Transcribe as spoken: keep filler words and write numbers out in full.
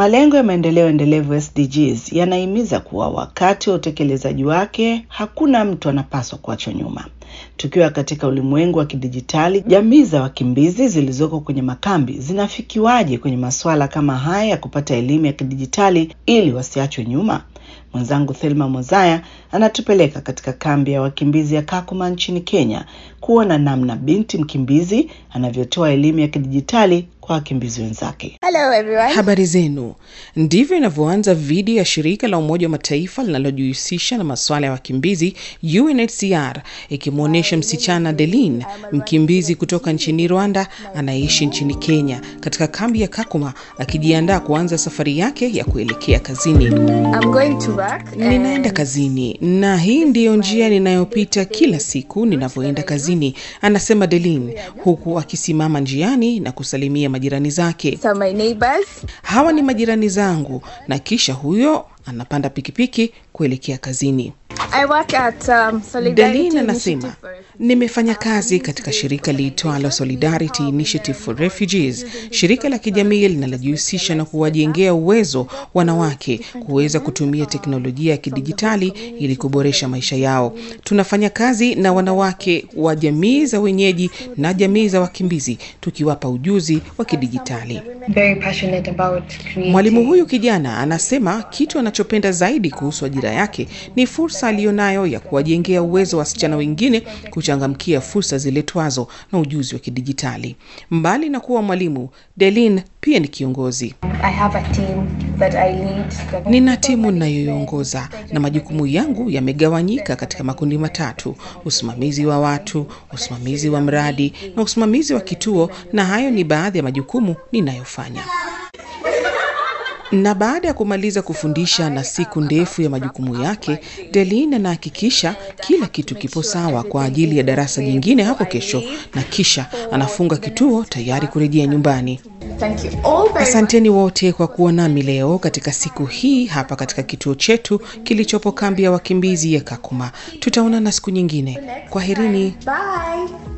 Malengo ya maendeleo endelevu S D Gs yanahimiza kuwa wakati wa utekelezaji wake hakuna mtu anapaswa kuachwa nyuma. Tukiwa katika ulimwengu wa kidijitali, jamii za wakimbizi zilizoko kwenye makambi zinafikiwaje kwenye masuala kama haya ya kupata elimu ya kidijitali ili wasiachwe nyuma? Mwenzangu Thelma Mozaya anatupeleka katika kambi ya wakimbizi ya Kakuma nchini Kenya kuona namna binti mkimbizi anavyotoa elimu ya kidijitali kwa wakimbizi wenzake. Hello everyone. Habari zenu. Ndivyo inavyoanza video ya shirika la Umoja wa Mataifa linalojihusisha na masuala ya wakimbizi U N H C R ikimuonesha msichana Deline, mkimbizi kutoka nchini Rwanda anaishi nchini Kenya katika kambi ya Kakuma akijiandaa kuanza safari yake ya kuelekea kazini. I'm going to work. Ninaenda kazini na hii ndiyo njia ninayopita kila siku ninavyoenda kazini, anasema Deline huku akisimama njiani na kusalimia majirani zake. So my neighbors. Hawa ni majirani zangu, na kisha huyo anapanda pikipiki kuelekea kazini. I work at um, Solidarity Deline anasema, nimefanya kazi katika shirika liitwalo Solidarity Initiative for Refugees, shirika la kijamii linalojihusisha na kuwajengea uwezo wanawake kuweza kutumia teknolojia ya kidijitali ili kuboresha maisha yao. Tunafanya kazi na wanawake wa jamii za wenyeji na jamii za wakimbizi tukiwapa ujuzi wa kidijitali. Mwalimu huyu kijana anasema kitu anachopenda zaidi kuhusu ajira yake ni fursa alionayo ya kuwajengea uwezo wasichana wengine kuchangamkia fursa ziletwazo na ujuzi wa kidijitali. Mbali na kuwa mwalimu, Deline pia ni kiongozi. I have a team that I lead. Nina timu ninayoiongoza na majukumu yangu yamegawanyika katika makundi matatu: usimamizi wa watu, usimamizi wa mradi na usimamizi wa kituo, na hayo ni baadhi ya majukumu ninayofanya. Na baada ya kumaliza kufundisha na siku ndefu ya majukumu yake, Deline anahakikisha kila kitu kipo sawa kwa ajili ya darasa jingine hapo kesho, na kisha anafunga kituo tayari kurejea nyumbani. Thank you all very Asanteni wote kwa kuwa nami leo katika siku hii hapa katika kituo chetu kilichopo kambi ya wakimbizi ya Kakuma. Tutaonana siku nyingine. Kwaherini. Bye.